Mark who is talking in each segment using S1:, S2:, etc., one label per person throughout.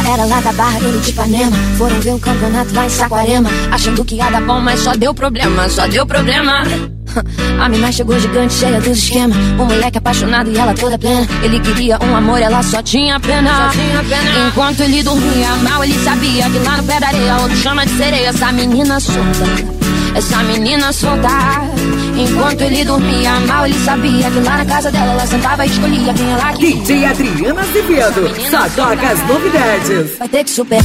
S1: Era lá da Barra, ele de Ipanema. Foram ver um campeonato lá em Saquarema, achando que ia dar bom, mas só deu problema, só deu problema. A mina chegou gigante, cheia dos esquemas. O moleque apaixonado e ela toda plena. Ele queria um amor, ela só tinha pena. Enquanto ele dormia mal, ele sabia que lá no pé da areia outro chama de sereia. Essa menina solta. Enquanto ele dormia mal, ele sabia que lá na casa dela ela sentava e escolhia quem ela queria.
S2: DJ Adriana Azevedo, só toca as novidades.
S1: Vai ter que superar.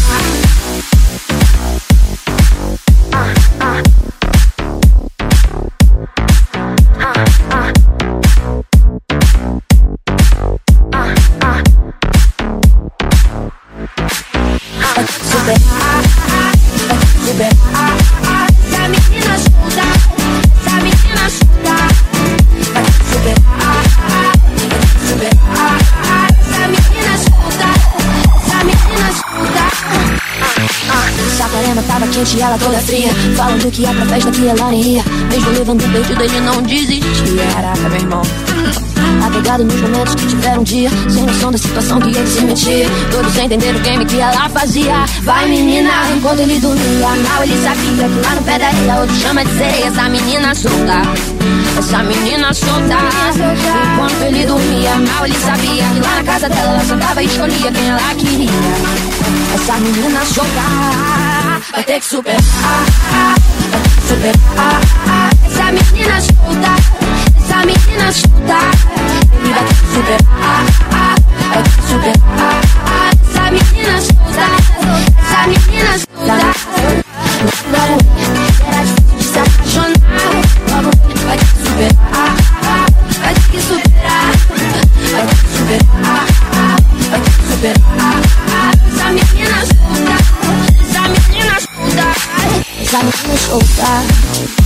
S1: Saquarema tava quente e ela toda fria, falando que ia pra festa que ela nem ia. Mesmo levando perdido, ele não desistia. Caraca, meu irmão, apegado nos momentos que tiveram um dia, sem noção da situação que ele se metia. Todos entenderam o game que ela fazia. Vai menina, enquanto ele dormia mal, ele sabia que lá no pé da areia outro chama de sereia. Essa menina solta. Enquanto ele dormia mal, ele sabia que lá na casa dela ela sentava e escolhia quem ela queria. Essa menina solta vai ter que superar. Essa menina solta. Ele vai ter que superar. Essa menina solta. Era difícil de se apaixonar. Vai ter que superar. Vai ter que superar. Essa menina solta. Essa menina solta.